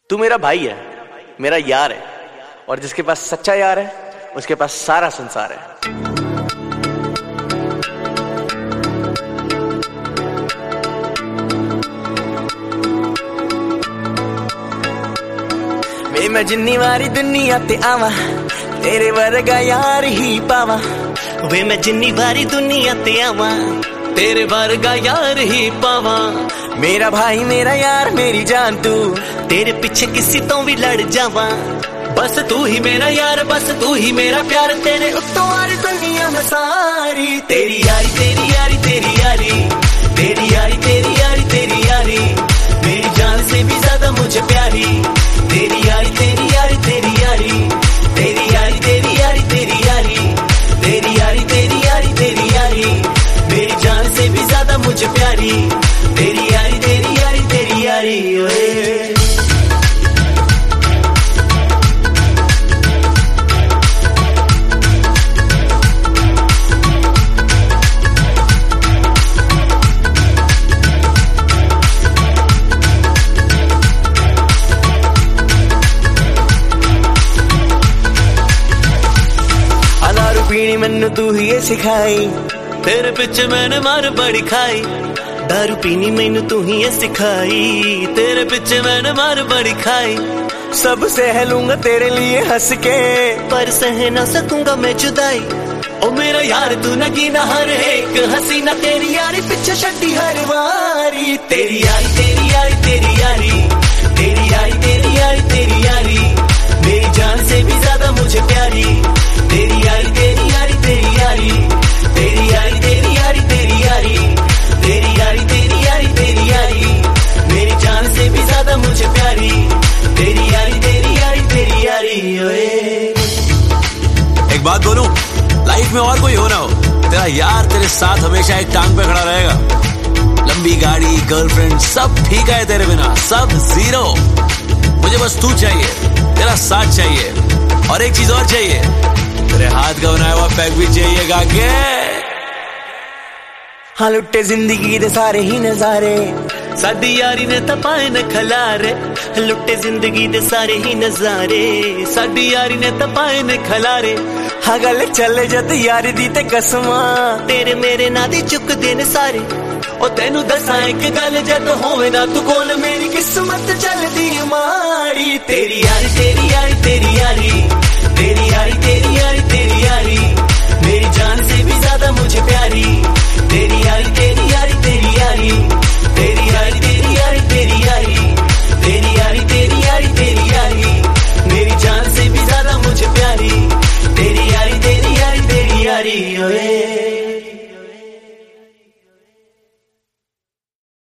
तू मेरा भाई है, मेरा यार है, और जिसके पास सच्चा यार है उसके पास सारा संसार है। वे मैं जिन्नी वारी दुनिया ते आवा तेरे वर्गा यार ही पावा। वे मैं जिन्नी वारी दुनिया ते आवा तेरे वर्गा यार ही पावा। मेरा भाई मेरा यार मेरी जान तू, तेरे पीछे किसी तो भी लड़ जावा। बस तू ही मेरा यार, बस तू ही मेरा प्यार, तेरे उत्तों वारी दुनिया में सारी। तेरी यारी तेरी यारी तेरी यारी, तेरी यारी तेरी यारी तेरी यारी, मेरी जान से भी ज्यादा मुझे प्यारी। तेरी यारी तेरी यारी तेरी यारी, तेरी यारी तेरी यारी तेरी यारी, तेरी यारी तेरी यारी तेरी यारी, मेरी जान से भी ज्यादा मुझे प्यारी। तेरी यारी तेरी यारी तेरी यारी ओए। पीनी मैनू तू ही सिखाई, तेरे पिछे मैंने मार बड़ी खाई। दारू पीनी मैनू तू ही सिखाई, तेरे पिछे मैंने मार बड़ी खाई। सब सह लूंगा तेरे लिए हंस के, पर सह ना सकूंगा मैं जुदाई। ओ मेरा यार तू न गिना हर एक हसीना, तेरी यारी पीछे छड्डी हर वारी। तेरी यारी तेरी यारी तेरी यारी, तेरी यारी तेरी यारी तेरी यारी, मेरी जान से भी ज्यादा मुझे प्यारी। तेरी यारी तेरी यारी तेरी यारी, तेरी यारी तेरी यारी तेरी यारी, तेरी यारी तेरी यारी तेरी यारी, मेरी जान से भी ज्यादा मुझे प्यारी। तेरी यारी तेरी यारी तेरी यारी ओए। एक बात बोलूं, लाइफ में और कोई हो ना हो, तेरा यार तेरे साथ हमेशा एक टांग पे खड़ा रहेगा। लंबी गाड़ी गर्लफ्रेंड सब ठीक है तेरे बिना, सब जीरो। मुझे बस तू चाहिए, तेरा साथ चाहिए, और एक चीज और चाहिए, तेरे हाथ का बनाया हुआ पैक भी चाहिए गाके। हाँ लुट्टे जिंदगी दे सारे ही नजारे, साडी यारी ने तपाए न खलारे। लुट्टे जिंदगी दे सारे ही नजारे, साडी यारी ने तपाए न खलारे। हाँ गल चले जद यारी दी ते कसमा, तेरे मेरे ना दी चुक देने सारे। ओ तेनू दसा एक गल, जद होवे ना तू कोल मेरी किस्मत चलदी माड़ी। तेरी यारी तेरी यारी तेरी यारी,